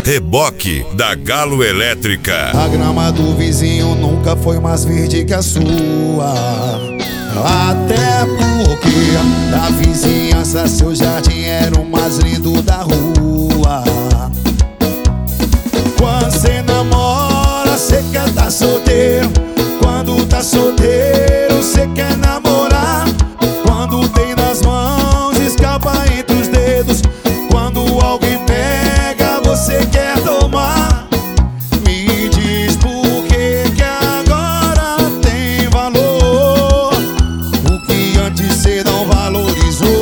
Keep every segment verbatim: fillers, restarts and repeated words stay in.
Reboque da Galo Elétrica. A grama do vizinho nunca foi mais verde que a sua. Até porque da vizinhança seu jardim era o mais lindo da rua. Quando cê namora, cê quer tá solteiro. Quando tá solteiro, cê quer namorar. Quando tem nas mãos, escapa entre os dedos. Quando alguém pega, você quer tomar. Me diz por que que agora tem valor o que antes cê não valorizou.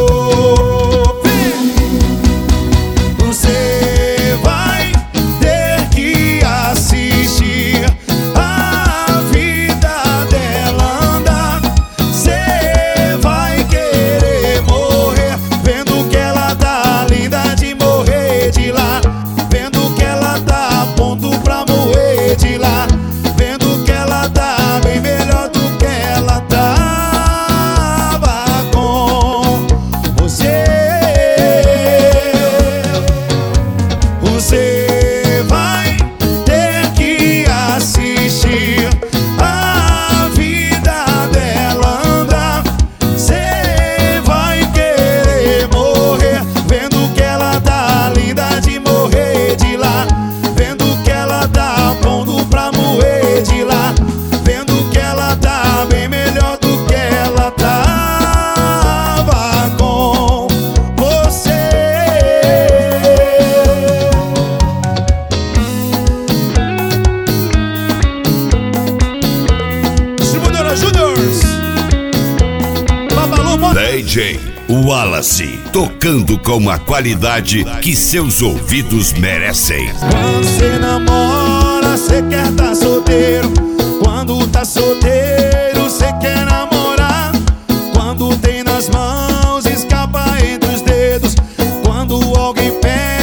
Você vai ter que assistir a vida dela andar. Cê vai querer morrer vendo que ela tá linda de morrer de lá. Vendo que ela tá a ponto pra morrer de lá. Vendo que ela tá bem melhor do que ela tava com você. Você vai ter que assistir a vida dela andar. Cê vai querer morrer vendo que ela tá linda de morrer de lá. Vendo que ela tá a ponto pra morrer de lá. Vendo que ela tá bem melhor do que ela tava com você. Distribuidora Juniors, Babalu Moda. D J Wallace, tocando com a qualidade que seus ouvidos merecem. Quando cê namora, cê quer tá solteiro. Quando tá solteiro, cê quer namorar. Quando tem nas mãos, escapa entre os dedos. Quando alguém pega,